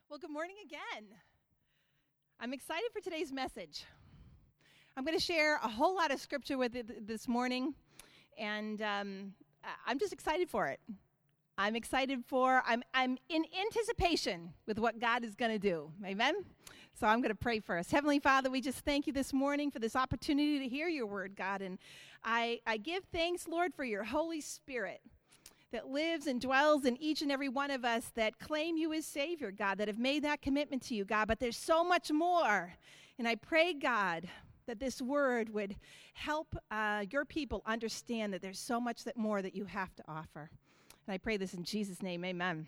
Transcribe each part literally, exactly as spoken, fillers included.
Well, good morning again. I'm excited for today's message. I'm going to share a whole lot of scripture with you th- this morning, and um, I- I'm just excited for it. I'm excited for, I'm, I'm in anticipation with what God is going to do. Amen? So I'm going to pray first. Heavenly Father, we just thank you this morning for this opportunity to hear your word, God, and I, I give thanks, Lord, for your Holy Spirit that lives and dwells in each and every one of us that claim you as Savior, God, that have made that commitment to you, God. But there's so much more. And I pray, God, that this word would help uh, your people understand that there's so much that more that you have to offer. And I pray this in Jesus' name, amen.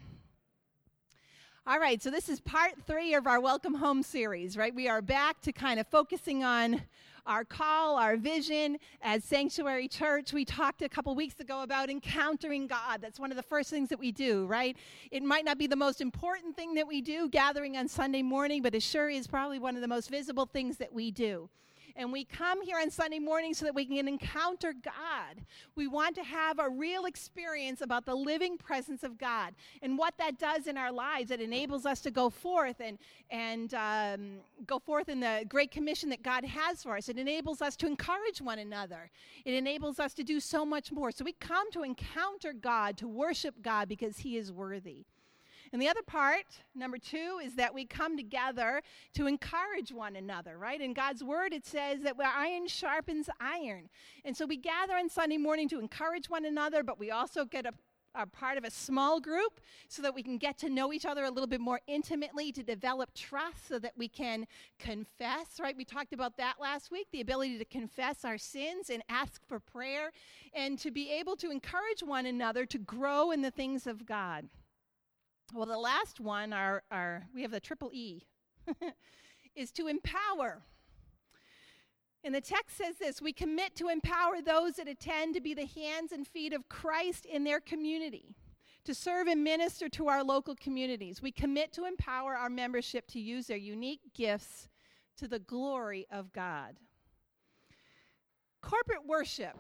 All right, so this is part three of our Welcome Home series, right? We are back to kind of focusing on our call, our vision as Sanctuary Church. We talked a couple weeks ago about encountering God. That's one of the first things that we do, right? It might not be the most important thing that we do, gathering on Sunday morning, but it sure is probably one of the most visible things that we do. And we come here on Sunday morning so that we can encounter God. We want to have a real experience about the living presence of God and what that does in our lives. It enables us to go forth and, and um, go forth in the great commission that God has for us. It enables us to encourage one another. It enables us to do so much more. So we come to encounter God, to worship God because he is worthy. And the other part, number two, is that we come together to encourage one another, right? In God's word, it says that where iron sharpens iron. And so we gather on Sunday morning to encourage one another, but we also get a, a part of a small group so that we can get to know each other a little bit more intimately, to develop trust so that we can confess, right? We talked about that last week, the ability to confess our sins and ask for prayer, and to be able to encourage one another to grow in the things of God. Well, the last one, our, our we have the triple E, is to empower. And the text says this: we commit to empower those that attend to be the hands and feet of Christ in their community, to serve and minister to our local communities. We commit to empower our membership to use their unique gifts to the glory of God. Corporate worship,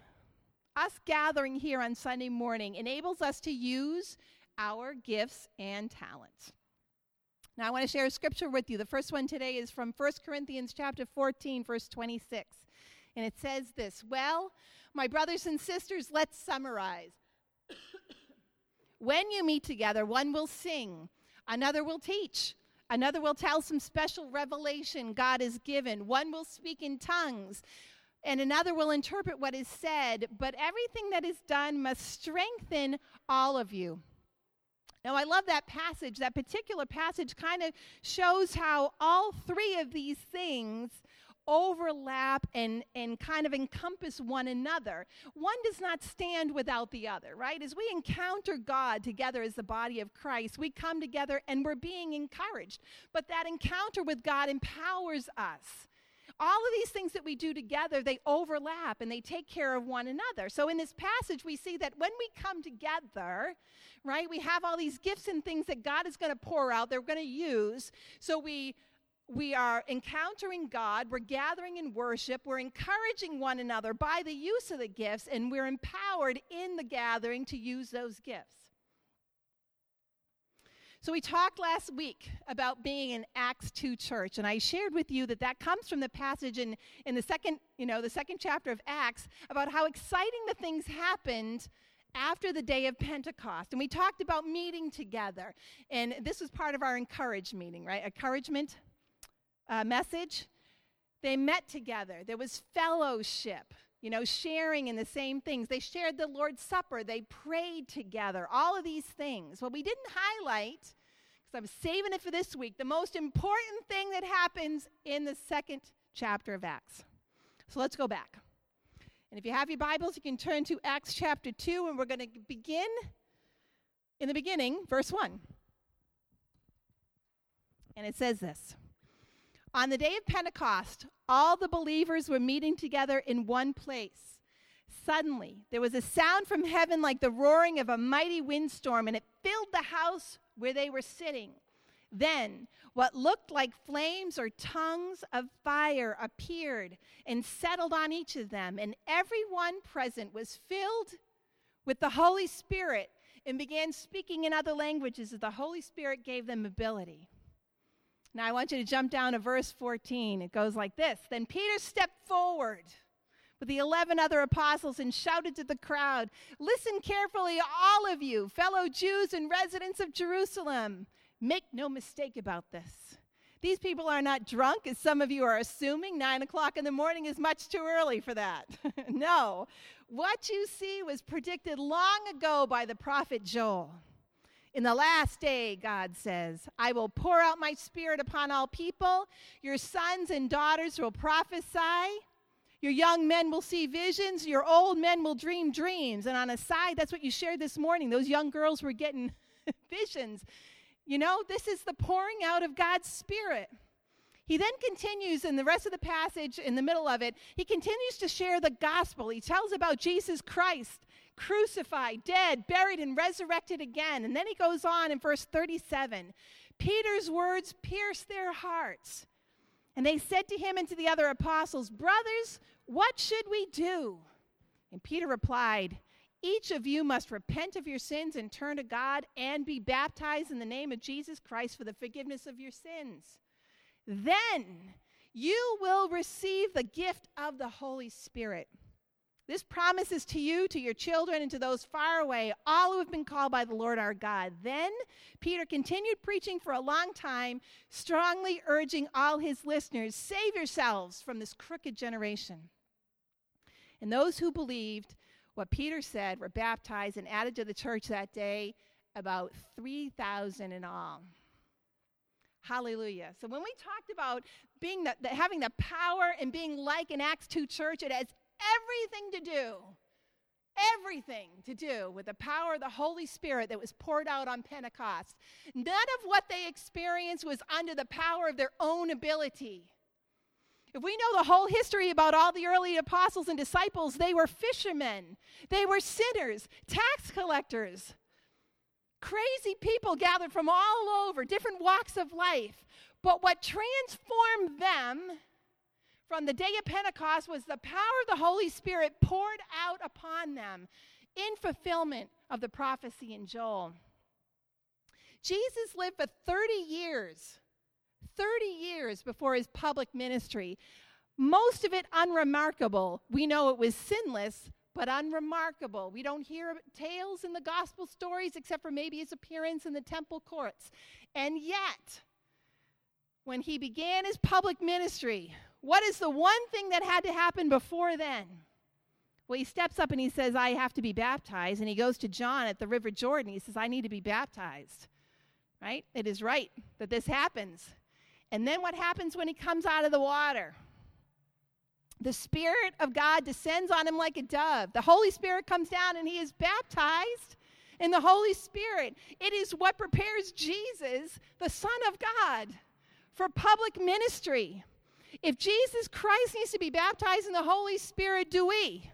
us gathering here on Sunday morning, enables us to use our gifts and talents. Now I want to share a scripture with you. The first one today is from First Corinthians chapter fourteen, verse twenty-six. And it says this: well, my brothers and sisters, let's summarize. When you meet together, one will sing, another will teach, another will tell some special revelation God has given, one will speak in tongues, and another will interpret what is said, but everything that is done must strengthen all of you. Now, I love that passage. That particular passage kind of shows how all three of these things overlap and, and kind of encompass one another. One does not stand without the other, right? As we encounter God together as the body of Christ, we come together and we're being encouraged. But that encounter with God empowers us. All of these things that we do together, they overlap and they take care of one another. So in this passage, we see that when we come together, right, we have all these gifts and things that God is going to pour out, they're going to use. So we we are encountering God, we're gathering in worship, we're encouraging one another by the use of the gifts, and we're empowered in the gathering to use those gifts. So we talked last week about being an Acts two church, and I shared with you that that comes from the passage in, in the second, you know, the second chapter of Acts about how exciting the things happened after the day of Pentecost. And we talked about meeting together, and this was part of our encourage meeting, right? Encouragement uh, message. They met together. There was fellowship. You know, sharing in the same things. They shared the Lord's Supper. They prayed together. All of these things. Well, we didn't highlight, because I'm saving it for this week, the most important thing that happens in the second chapter of Acts. So let's go back. And if you have your Bibles, you can turn to Acts chapter two, and we're going to begin in the beginning, verse one. And it says this: on the day of Pentecost, all the believers were meeting together in one place. Suddenly, there was a sound from heaven like the roaring of a mighty windstorm, and it filled the house where they were sitting. Then, what looked like flames or tongues of fire appeared and settled on each of them, and everyone present was filled with the Holy Spirit and began speaking in other languages as the Holy Spirit gave them ability. Now I want you to jump down to verse fourteen. It goes like this. Then Peter stepped forward with the eleven other apostles and shouted to the crowd, "Listen carefully, all of you, fellow Jews and residents of Jerusalem. Make no mistake about this. These people are not drunk, as some of you are assuming. Nine o'clock in the morning is much too early for that. No. What you see was predicted long ago by the prophet Joel. In the last day, God says, I will pour out my spirit upon all people. Your sons and daughters will prophesy. Your young men will see visions. Your old men will dream dreams." And on a side, that's what you shared this morning. Those young girls were getting visions. You know, this is the pouring out of God's Spirit. He then continues in the rest of the passage, in the middle of it, he continues to share the gospel. He tells about Jesus Christ, crucified, dead, buried, and resurrected again. And then he goes on in verse thirty-seven. Peter's words pierced their hearts. And they said to him and to the other apostles, "Brothers, what should we do?" And Peter replied, "Each of you must repent of your sins and turn to God and be baptized in the name of Jesus Christ for the forgiveness of your sins. Then you will receive the gift of the Holy Spirit. This promise is to you, to your children, and to those far away, all who have been called by the Lord our God." Then Peter continued preaching for a long time, strongly urging all his listeners, "Save yourselves from this crooked generation." And those who believed what Peter said were baptized and added to the church that day, about three thousand in all. Hallelujah. So when we talked about being the, the, having the power and being like an Acts two church, it has everything to do, everything to do with the power of the Holy Spirit that was poured out on Pentecost. None of what they experienced was under the power of their own ability. If we know the whole history about all the early apostles and disciples, they were fishermen. They were sinners, tax collectors, crazy people gathered from all over, different walks of life. But what transformed them from the day of Pentecost was the power of the Holy Spirit poured out upon them in fulfillment of the prophecy in Joel. Jesus lived for thirty years. thirty years before his public ministry. Most of it unremarkable. We know it was sinless, but unremarkable. We don't hear tales in the gospel stories except for maybe his appearance in the temple courts. And yet, when he began his public ministry, what is the one thing that had to happen before then? Well, he steps up and he says, "I have to be baptized." And he goes to John at the River Jordan. He says, "I need to be baptized." Right? It is right that this happens. And then what happens when he comes out of the water? The Spirit of God descends on him like a dove. The Holy Spirit comes down and he is baptized in the Holy Spirit. It is what prepares Jesus, the Son of God, for public ministry. If Jesus Christ needs to be baptized in the Holy Spirit, do we?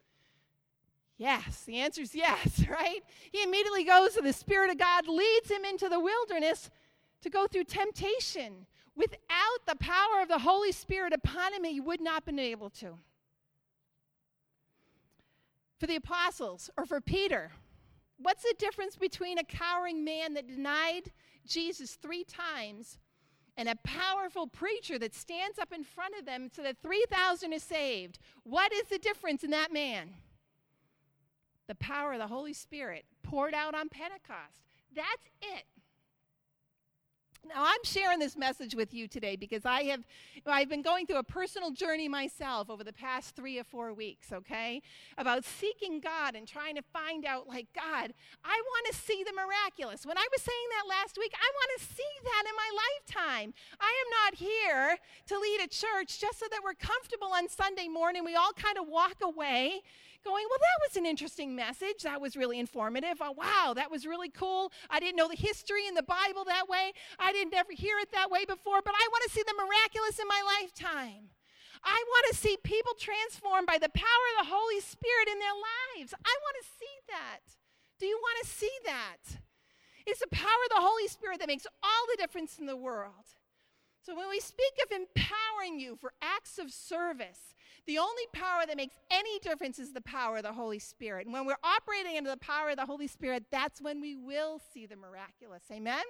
Yes, the answer is yes, right? He immediately goes to the Spirit of God, leads him into the wilderness to go through temptation. Without the power of the Holy Spirit upon him, he would not have been able to. For the apostles, or for Peter, what's the difference between a cowering man that denied Jesus three times and a powerful preacher that stands up in front of them so that three thousand is saved? What is the difference in that man? The power of the Holy Spirit poured out on Pentecost. That's it. Now, I'm sharing this message with you today because I have, I've been going through a personal journey myself over the past three or four weeks, okay, about seeking God and trying to find out, like, God, I want to see the miraculous. When I was saying that last week, I want to see that in my lifetime. I am not here to lead a church just so that we're comfortable on Sunday morning. We all kind of walk away going, well, that was an interesting message. That was really informative. Oh, wow, that was really cool. I didn't know the history in the Bible that way. I didn't ever hear it that way before, but I want to see the miraculous in my lifetime. I want to see people transformed by the power of the Holy Spirit in their lives. I want to see that. Do you want to see that? It's the power of the Holy Spirit that makes all the difference in the world. So when we speak of empowering you for acts of service, the only power that makes any difference is the power of the Holy Spirit. And when we're operating under the power of the Holy Spirit, that's when we will see the miraculous. Amen?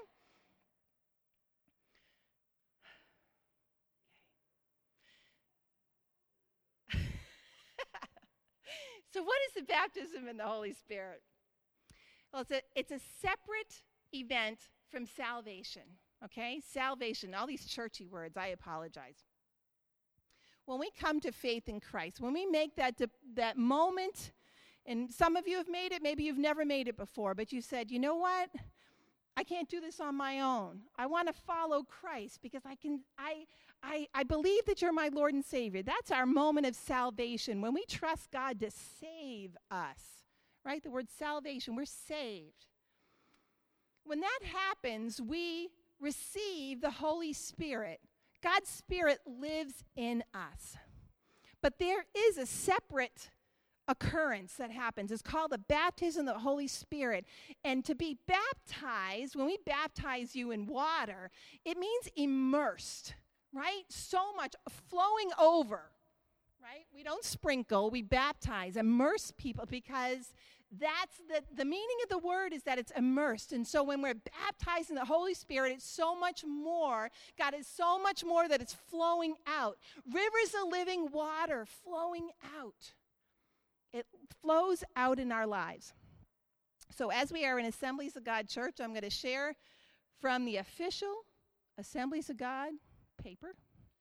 So what is the baptism in the Holy Spirit? Well, it's a, it's a separate event from salvation, okay? Salvation, all these churchy words, I apologize. When we come to faith in Christ, when we make that, de- that moment, and some of you have made it, maybe you've never made it before, but you said, you know what? I can't do this on my own. I want to follow Christ because I can, I, I, I believe that you're my Lord and Savior. That's our moment of salvation, when we trust God to save us, right? The word salvation, we're saved. When that happens, we receive the Holy Spirit. God's Spirit lives in us. But there is a separate occurrence that happens. It's called the baptism of the Holy Spirit. And to be baptized, when we baptize you in water, it means immersed, right? So much flowing over, right? We don't sprinkle, we baptize, immerse people, because that's the, the meaning of the word is that it's immersed. And so when we're baptized in the Holy Spirit, it's so much more. God is so much more that it's flowing out. Rivers of living water flowing out. It flows out in our lives. So as we are in Assemblies of God Church, I'm going to share from the official Assemblies of God paper.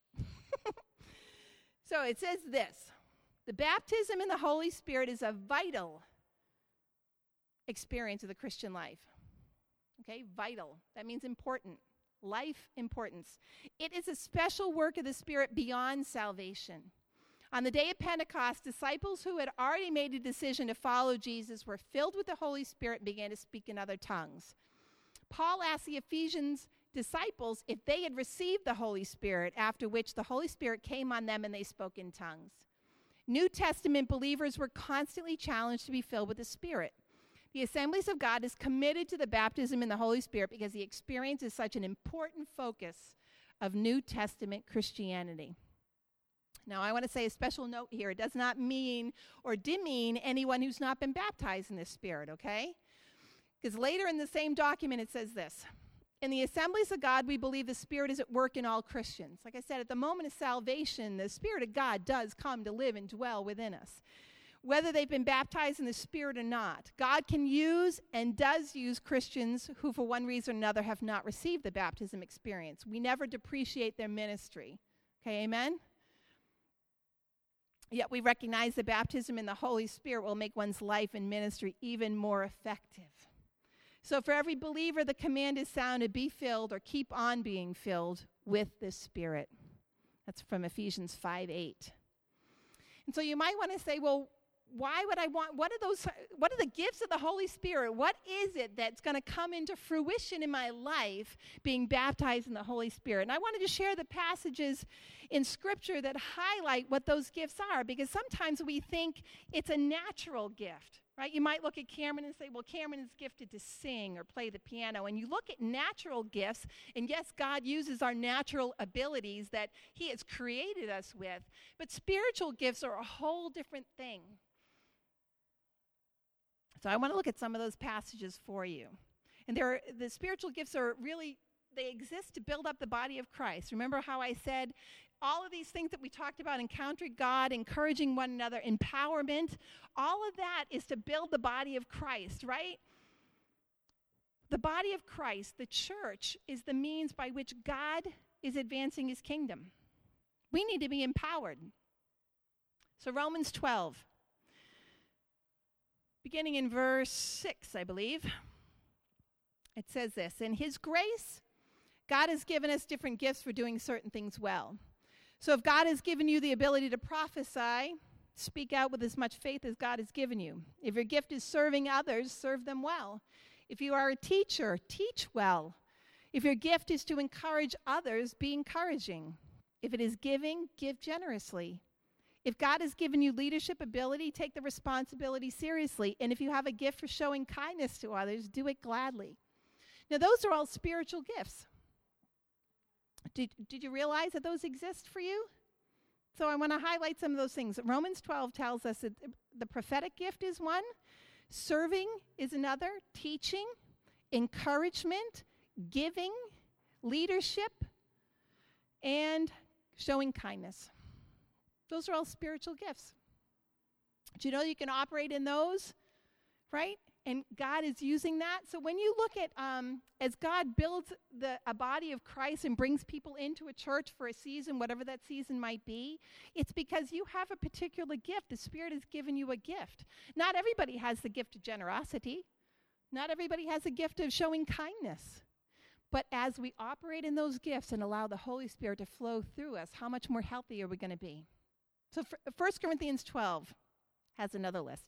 So it says this: the baptism in the Holy Spirit is a vital experience of the Christian life. Okay, vital. That means important. Life importance. It is a special work of the Spirit beyond salvation. On the day of Pentecost, disciples who had already made a decision to follow Jesus were filled with the Holy Spirit and began to speak in other tongues. Paul asked the Ephesians disciples if they had received the Holy Spirit, after which the Holy Spirit came on them and they spoke in tongues. New Testament believers were constantly challenged to be filled with the Spirit. The Assemblies of God is committed to the baptism in the Holy Spirit because the experience is such an important focus of New Testament Christianity. Now, I want to say a special note here. It does not mean or demean anyone who's not been baptized in the Spirit, okay? Because later in the same document it says this: in the Assemblies of God, we believe the Spirit is at work in all Christians. Like I said, at the moment of salvation, the Spirit of God does come to live and dwell within us. Whether they've been baptized in the Spirit or not, God can use and does use Christians who, for one reason or another, have not received the baptism experience. We never depreciate their ministry. Okay, amen? Yet we recognize the baptism in the Holy Spirit will make one's life and ministry even more effective. So for every believer, the command is sounded: be filled or keep on being filled with the Spirit. That's from Ephesians five eight. And so you might want to say, well, why would I want, what are those, what are the gifts of the Holy Spirit? What is it that's going to come into fruition in my life being baptized in the Holy Spirit? And I wanted to share the passages in Scripture that highlight what those gifts are, because sometimes we think it's a natural gift, right? You might look at Cameron and say, well, Cameron is gifted to sing or play the piano. And you look at natural gifts, and yes, God uses our natural abilities that He has created us with, but spiritual gifts are a whole different thing. So I want to look at some of those passages for you. And there are, the spiritual gifts are really, they exist to build up the body of Christ. Remember how I said all of these things that we talked about: encountering God, encouraging one another, empowerment, all of that is to build the body of Christ, right? The body of Christ, the church, is the means by which God is advancing His kingdom. We need to be empowered. So Romans twelve. Beginning in verse six, I believe, it says this: in His grace, God has given us different gifts for doing certain things well. So if God has given you the ability to prophesy, speak out with as much faith as God has given you. If your gift is serving others, serve them well. If you are a teacher, teach well. If your gift is to encourage others, be encouraging. If it is giving, give generously. If God has given you leadership ability, take the responsibility seriously. And if you have a gift for showing kindness to others, do it gladly. Now, those are all spiritual gifts. Did, did you realize that those exist for you? So I want to highlight some of those things. Romans twelve tells us that the prophetic gift is one, serving is another, teaching, encouragement, giving, leadership, and showing kindness. Those are all spiritual gifts. Do you know you can operate in those, right? And God is using that. So when you look at, um, as God builds the, a body of Christ and brings people into a church for a season, whatever that season might be, it's because you have a particular gift. The Spirit has given you a gift. Not everybody has the gift of generosity. Not everybody has the gift of showing kindness. But as we operate in those gifts and allow the Holy Spirit to flow through us, how much more healthy are we going to be? So First Corinthians twelve has another list.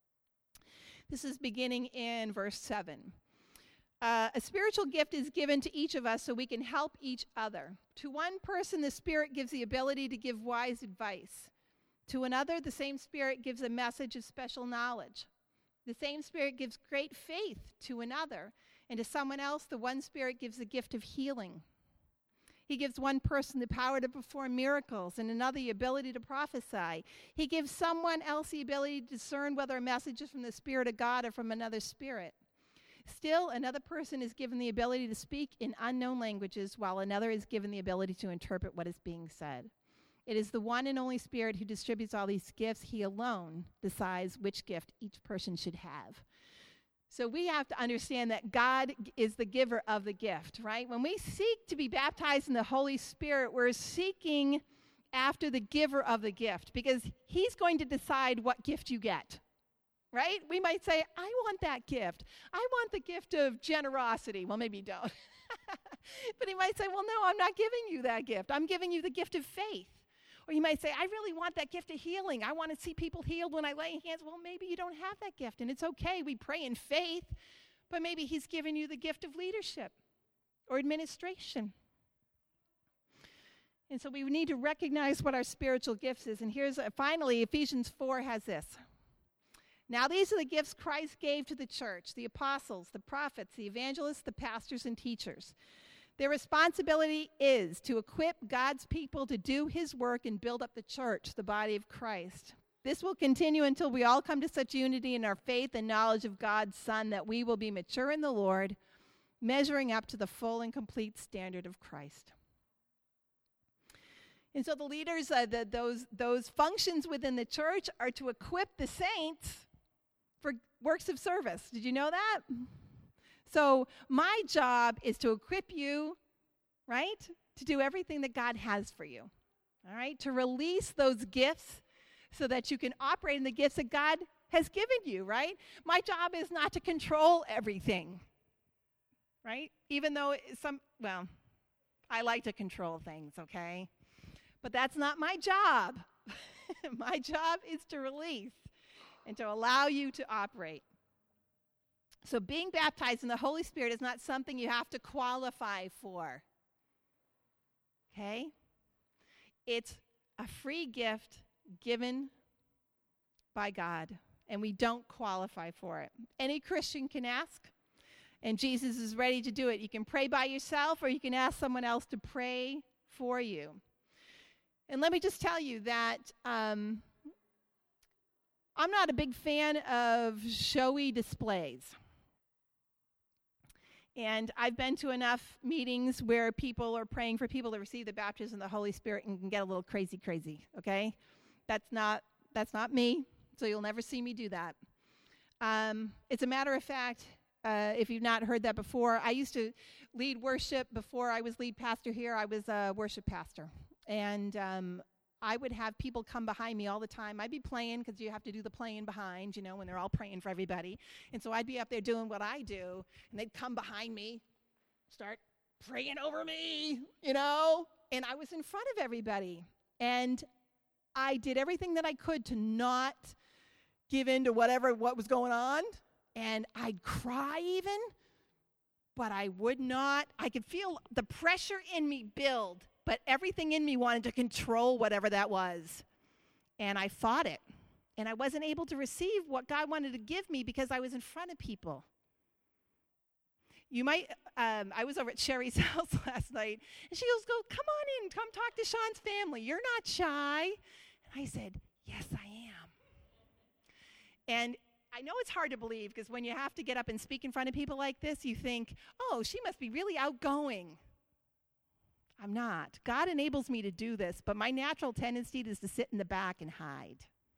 This is beginning in verse seven. Uh, a spiritual gift is given to each of us so we can help each other. To one person, the Spirit gives the ability to give wise advice. To another, the same Spirit gives a message of special knowledge. The same Spirit gives great faith to another. And to someone else, the one Spirit gives the gift of healing. He gives one person the power to perform miracles and another the ability to prophesy. He gives someone else the ability to discern whether a message is from the Spirit of God or from another spirit. Still, another person is given the ability to speak in unknown languages, while another is given the ability to interpret what is being said. It is the one and only Spirit who distributes all these gifts. He alone decides which gift each person should have. So we have to understand that God is the giver of the gift, right? When we seek to be baptized in the Holy Spirit, we're seeking after the giver of the gift because he's going to decide what gift you get, right? We might say, I want that gift. I want the gift of generosity. Well, maybe you don't. But he might say, well, no, I'm not giving you that gift. I'm giving you the gift of faith. Or you might say, I really want that gift of healing. I want to see people healed when I lay hands. Well, maybe you don't have that gift, and it's okay. We pray in faith, but maybe he's given you the gift of leadership or administration. And so we need to recognize what our spiritual gifts is. And here's, uh, finally, Ephesians four has this. Now these are the gifts Christ gave to the church, the apostles, the prophets, the evangelists, the pastors, and teachers. Their responsibility is to equip God's people to do his work and build up the church, the body of Christ. This will continue until we all come to such unity in our faith and knowledge of God's Son that we will be mature in the Lord, measuring up to the full and complete standard of Christ. And so the leaders, uh, the, those, those functions within the church are to equip the saints for works of service. Did you know that? So my job is to equip you, right, to do everything that God has for you, all right, to release those gifts so that you can operate in the gifts that God has given you, right? My job is not to control everything, right? Even though some, well, I like to control things, okay? But that's not my job. My job is to release and to allow you to operate. So being baptized in the Holy Spirit is not something you have to qualify for. Okay? It's a free gift given by God, and we don't qualify for it. Any Christian can ask, and Jesus is ready to do it. You can pray by yourself, or you can ask someone else to pray for you. And let me just tell you that um, I'm not a big fan of showy displays. And I've been to enough meetings where people are praying for people to receive the baptism of the Holy Spirit and can get a little crazy, crazy, okay? That's not that's not me, so you'll never see me do that. Um, it's a matter of fact, uh, if you've not heard that before, I used to lead worship before I was lead pastor here. I was a worship pastor. And um, I would have people come behind me all the time. I'd be playing because you have to do the playing behind, you know, when they're all praying for everybody. And so I'd be up there doing what I do, and they'd come behind me, start praying over me, you know, and I was in front of everybody. And I did everything that I could to not give in to whatever, what was going on. And I'd cry even, but I would not. I could feel the pressure in me build. But everything in me wanted to control whatever that was. And I fought it. And I wasn't able to receive what God wanted to give me because I was in front of people. You might, um, I was over at Sherry's house last night, and she goes, go, come on in, come talk to Sean's family. You're not shy. And I said, yes, I am. And I know it's hard to believe, because when you have to get up and speak in front of people like this, you think, oh, she must be really outgoing. I'm not. God enables me to do this, but my natural tendency is to sit in the back and hide.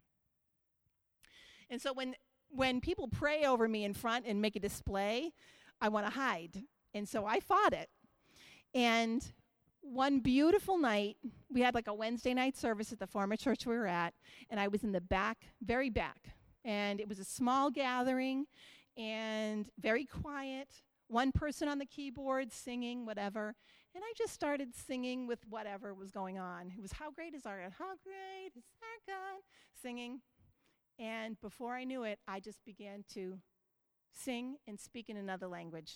And so when when people pray over me in front and make a display, I want to hide. And so I fought it. And one beautiful night, we had like a Wednesday night service at the former church we were at, and I was in the back, very back. And it was a small gathering and very quiet. One person on the keyboard singing, whatever. And I just started singing with whatever was going on. It was, how great is our God? How great is our God? Singing. And before I knew it, I just began to sing and speak in another language.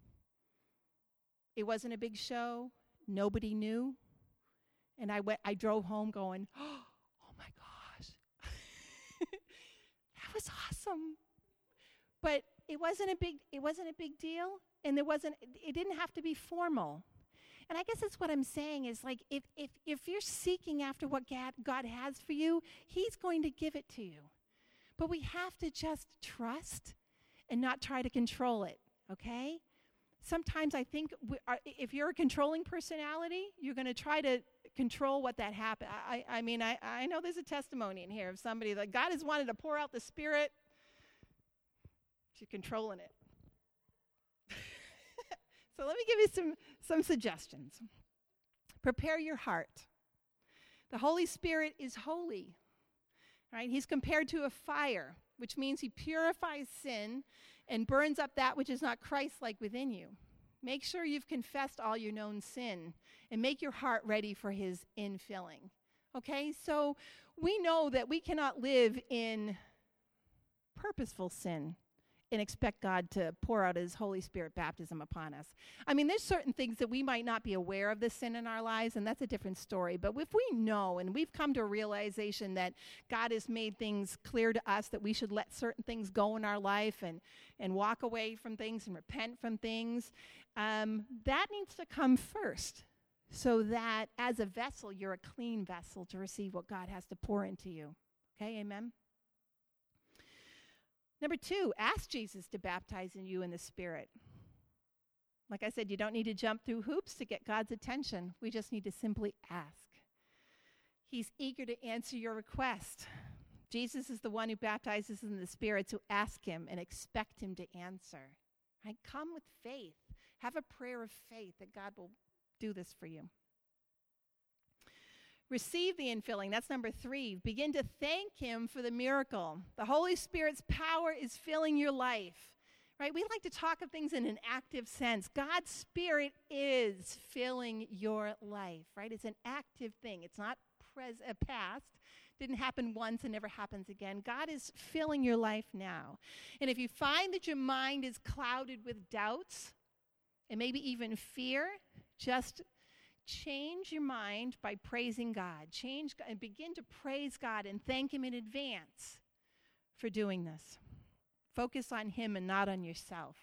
It wasn't a big show. Nobody knew. And I went. I drove home going, oh my gosh. That was awesome. But it wasn't a big it wasn't a big deal, and there wasn't it didn't have to be formal. And I guess that's what I'm saying is, like, if if if you're seeking after what God, God has for you, he's going to give it to you. But we have to just trust and not try to control it, okay? Sometimes I think we are, if you're a controlling personality, you're going to try to control what that happens. I, I mean, I, I know there's a testimony in here of somebody that God has wanted to pour out the Spirit. She's controlling it. So let me give you some, some suggestions. Prepare your heart. The Holy Spirit is holy. Right? He's compared to a fire, which means he purifies sin and burns up that which is not Christ-like within you. Make sure you've confessed all your known sin and make your heart ready for his infilling. Okay? So we know that we cannot live in purposeful sin and expect God to pour out his Holy Spirit baptism upon us. I mean, there's certain things that we might not be aware of the sin in our lives, and that's a different story. But if we know and we've come to a realization that God has made things clear to us that we should let certain things go in our life and, and walk away from things and repent from things, um, that needs to come first, so that as a vessel, you're a clean vessel to receive what God has to pour into you. Okay, amen? Number two, ask Jesus to baptize in you in the Spirit. Like I said, you don't need to jump through hoops to get God's attention. We just need to simply ask. He's eager to answer your request. Jesus is the one who baptizes in the Spirit, so ask him and expect him to answer. Right? Come with faith. Have a prayer of faith that God will do this for you. Receive the infilling. That's number three. Begin to thank him for the miracle. The Holy Spirit's power is filling your life. Right? We like to talk of things in an active sense. God's Spirit is filling your life. Right? It's an active thing. It's not pres- uh, past. Didn't happen once and never happens again. God is filling your life now. And if you find that your mind is clouded with doubts and maybe even fear, just change your mind by praising God. Change and begin to praise God and thank him in advance for doing this. Focus on him and not on yourself.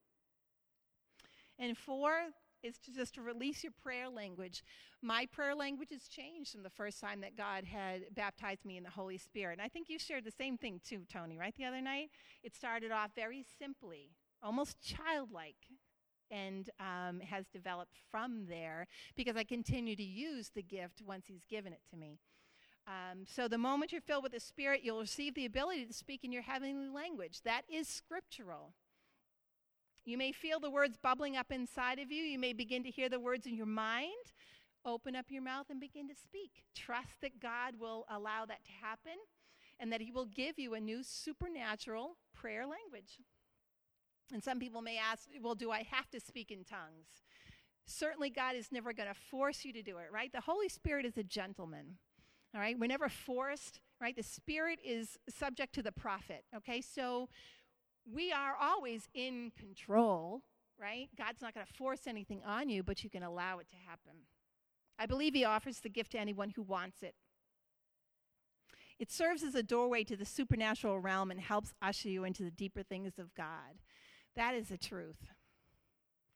And four is to just to release your prayer language. My prayer language has changed from the first time that God had baptized me in the Holy Spirit. And I think you shared the same thing too, Tony, right, the other night? It started off very simply, almost childlike, and um, has developed from there because I continue to use the gift once he's given it to me. Um, so the moment you're filled with the Spirit, you'll receive the ability to speak in your heavenly language. That is scriptural. You may feel the words bubbling up inside of you. You may begin to hear the words in your mind. Open up your mouth and begin to speak. Trust that God will allow that to happen and that he will give you a new supernatural prayer language. And some people may ask, well, do I have to speak in tongues? Certainly God is never going to force you to do it, right? The Holy Spirit is a gentleman, all right? We're never forced, right? The Spirit is subject to the prophet, okay? So we are always in control, right? God's not going to force anything on you, but you can allow it to happen. I believe he offers the gift to anyone who wants it. It serves as a doorway to the supernatural realm and helps usher you into the deeper things of God. That is the truth.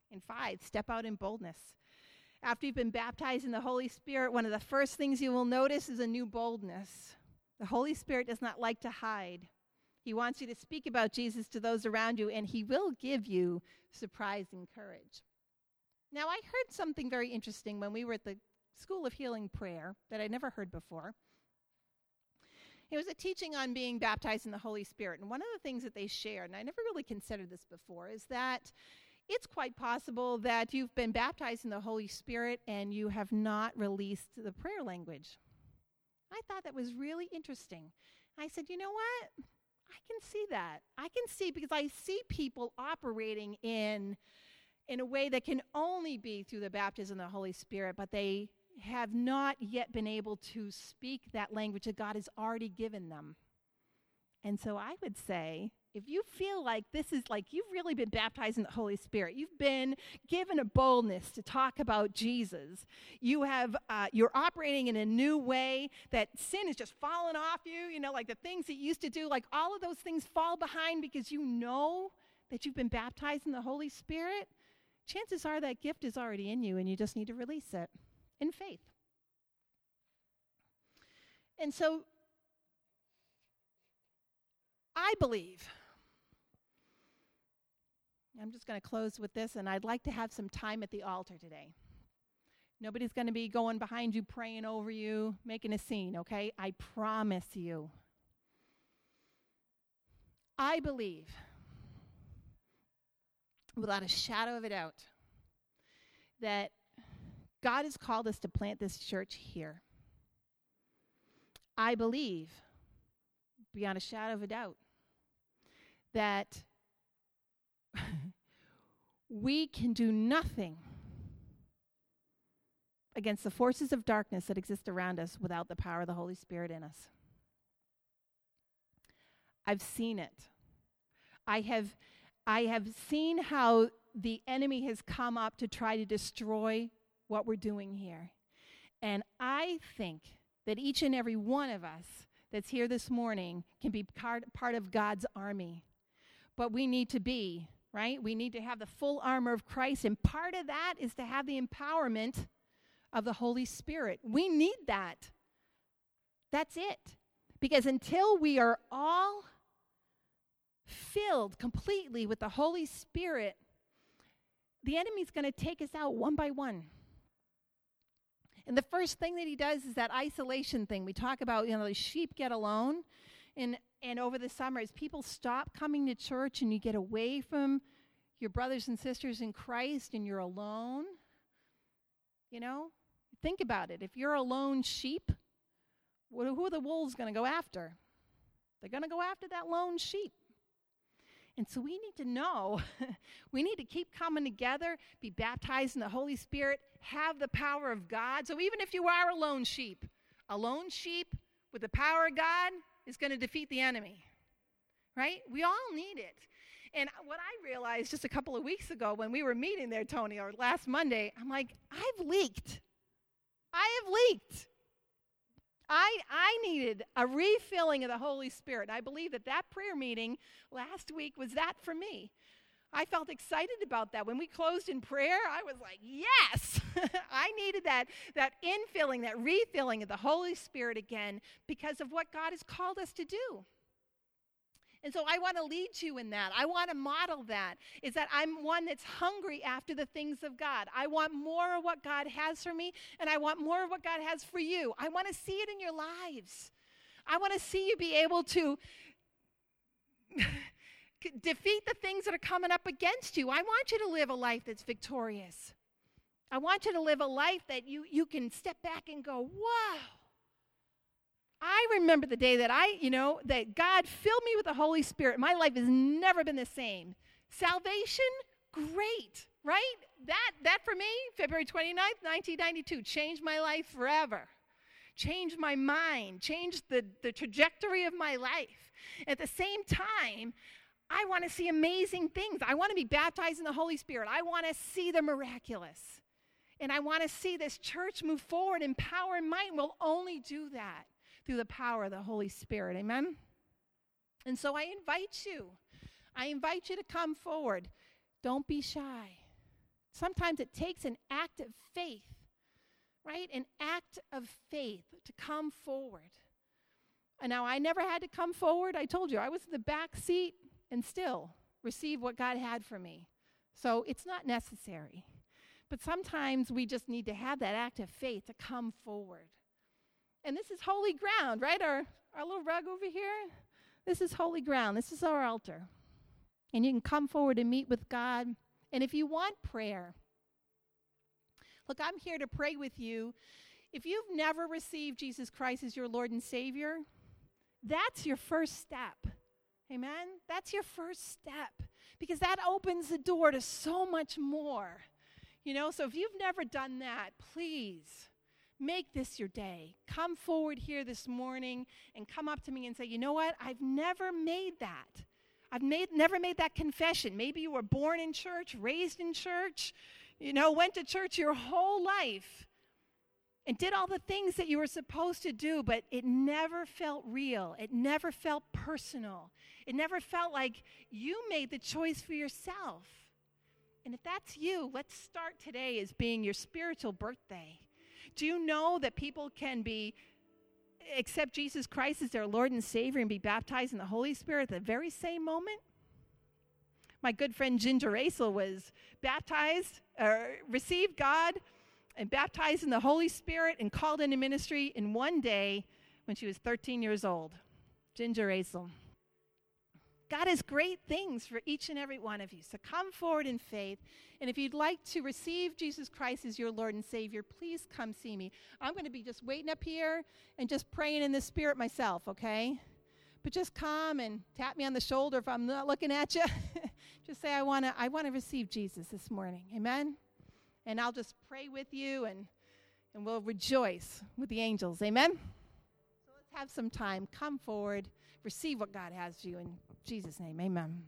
And five, step out in boldness. After you've been baptized in the Holy Spirit, one of the first things you will notice is a new boldness. The Holy Spirit does not like to hide. He wants you to speak about Jesus to those around you, and he will give you surprising courage. Now, I heard something very interesting when we were at the School of Healing Prayer that I'd never heard before. It was a teaching on being baptized in the Holy Spirit, and one of the things that they shared, and I never really considered this before, is that it's quite possible that you've been baptized in the Holy Spirit and you have not released the prayer language. I thought that was really interesting. I said, you know what? I can see that. I can see because I see people operating in, in a way that can only be through the baptism of the Holy Spirit, but they have not yet been able to speak that language that God has already given them. And so I would say, if you feel like this is like you've really been baptized in the Holy Spirit, you've been given a boldness to talk about Jesus, you have, uh, you're operating in a new way, that sin is just falling off you, you know, like the things that you used to do, like all of those things fall behind because you know that you've been baptized in the Holy Spirit, chances are that gift is already in you and you just need to release it in faith. And so I believe, I'm just going to close with this, and I'd like to have some time at the altar today. Nobody's going to be going behind you, praying over you, making a scene, okay? I promise you. I believe, without a shadow of a doubt, that God has called us to plant this church here. I believe, beyond a shadow of a doubt, that we can do nothing against the forces of darkness that exist around us without the power of the Holy Spirit in us. I've seen it. I have, I have seen how the enemy has come up to try to destroy what we're doing here. And I think that each and every one of us that's here this morning can be part, part of God's army. But we need to be, right? We need to have the full armor of Christ, and part of that is to have the empowerment of the Holy Spirit. We need that. That's it. Because until we are all filled completely with the Holy Spirit, the enemy's going to take us out one by one. And the first thing that he does is that isolation thing. We talk about, you know, the sheep get alone. And, and over the summer, as people stop coming to church and you get away from your brothers and sisters in Christ and you're alone, you know, think about it. If you're a lone sheep, what, who are the wolves going to go after? They're going to go after that lone sheep. And so we need to know, we need to keep coming together, be baptized in the Holy Spirit, have the power of God. So even if you are a lone sheep, a lone sheep with the power of God is going to defeat the enemy, right? We all need it. And what I realized just a couple of weeks ago when we were meeting there, Tony, or last Monday, I'm like, I've leaked. I have leaked. I, I needed a refilling of the Holy Spirit. I believe that that prayer meeting last week was that for me. I felt excited about that. When we closed in prayer, I was like, yes! I needed that, that infilling, that refilling of the Holy Spirit again because of what God has called us to do. And so I want to lead you in that. I want to model that, is that I'm one that's hungry after the things of God. I want more of what God has for me, and I want more of what God has for you. I want to see it in your lives. I want to see you be able to defeat the things that are coming up against you. I want you to live a life that's victorious. I want you to live a life that you, you can step back and go, wow. I remember the day that I, you know, that God filled me with the Holy Spirit. My life has never been the same. Salvation, great, right? That, that for me, February twenty-ninth, nineteen ninety-two, changed my life forever. Changed my mind, changed the, the trajectory of my life. At the same time, I want to see amazing things. I want to be baptized in the Holy Spirit. I want to see the miraculous. And I want to see this church move forward in power and might. And we'll only do that through the power of the Holy Spirit. Amen? And so I invite you. I invite you to come forward. Don't be shy. Sometimes it takes an act of faith, right? An act of faith to come forward. And now I never had to come forward. I told you, I was in the back seat and still received what God had for me. So it's not necessary. But sometimes we just need to have that act of faith to come forward. And this is holy ground, right? Our, our little rug over here, this is holy ground. This is our altar. And you can come forward and meet with God. And if you want prayer, look, I'm here to pray with you. If you've never received Jesus Christ as your Lord and Savior, that's your first step. Amen? That's your first step, because that opens the door to so much more. You know, so if you've never done that, please make this your day. Come forward here this morning and come up to me and say, you know what? I've never made that. I've made, never made that confession. Maybe you were born in church, raised in church, you know, went to church your whole life and did all the things that you were supposed to do, but it never felt real. It never felt personal. It never felt like you made the choice for yourself. And if that's you, let's start today as being your spiritual birthday. Do you know that people can be accept Jesus Christ as their Lord and Savior and be baptized in the Holy Spirit at the very same moment? My good friend Ginger Aisel was baptized, or received God and baptized in the Holy Spirit and called into ministry in one day when she was thirteen years old. Ginger Aisel. God has great things for each and every one of you. So come forward in faith. And if you'd like to receive Jesus Christ as your Lord and Savior, please come see me. I'm going to be just waiting up here and just praying in the Spirit myself, okay? But just come and tap me on the shoulder if I'm not looking at you. Just say, I want to I want to receive Jesus this morning. Amen? And I'll just pray with you, and, and we'll rejoice with the angels. Amen? So let's have some time. Come forward. Receive what God has for you in Jesus' name. Amen.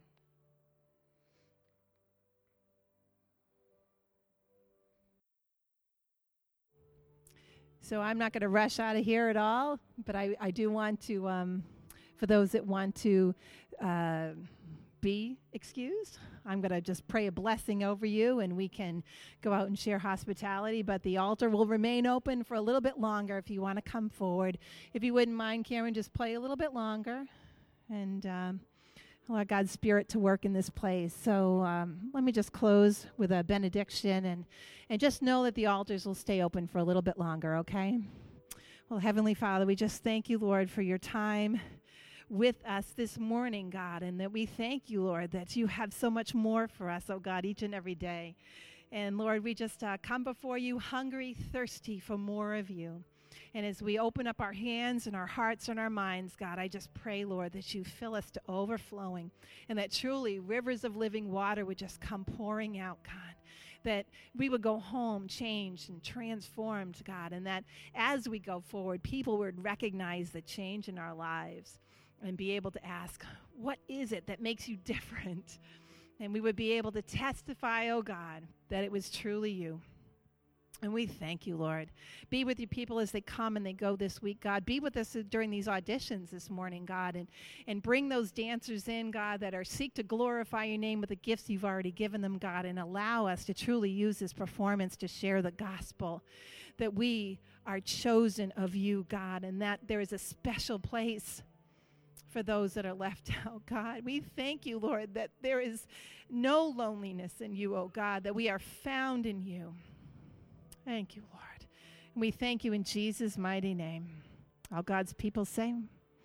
So I'm not going to rush out of here at all, but I, I do want to, um, for those that want to uh, be excused, I'm going to just pray a blessing over you, and we can go out and share hospitality. But the altar will remain open for a little bit longer if you want to come forward. If you wouldn't mind, Karen, just play a little bit longer and um, allow God's Spirit to work in this place. So um, let me just close with a benediction, and, and just know that the altars will stay open for a little bit longer, okay? Well, Heavenly Father, we just thank you, Lord, for your time with us this morning, God, and that we thank you, Lord, that you have so much more for us, oh God, each and every day. And Lord, we just uh, come before you hungry, thirsty for more of you. And as we open up our hands and our hearts and our minds, God, I just pray, Lord, that you fill us to overflowing, and that truly rivers of living water would just come pouring out, God. That we would go home changed and transformed, God, and that as we go forward, people would recognize the change in our lives and be able to ask, what is it that makes you different? And we would be able to testify, oh God, that it was truly you. And we thank you, Lord. Be with your people as they come and they go this week, God. Be with us during these auditions this morning, God, and, and bring those dancers in, God, that are seek to glorify your name with the gifts you've already given them, God, and allow us to truly use this performance to share the gospel, that we are chosen of you, God, and that there is a special place for those that are left out, God. We thank you, Lord, that there is no loneliness in you, oh God, that we are found in you. Thank you, Lord. And we thank you in Jesus' mighty name. All God's people say, amen.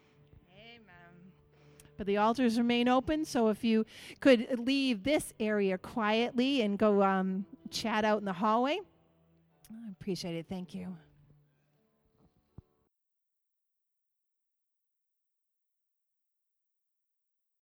But the altars remain open, so if you could leave this area quietly and go um, chat out in the hallway, I appreciate it. Thank you.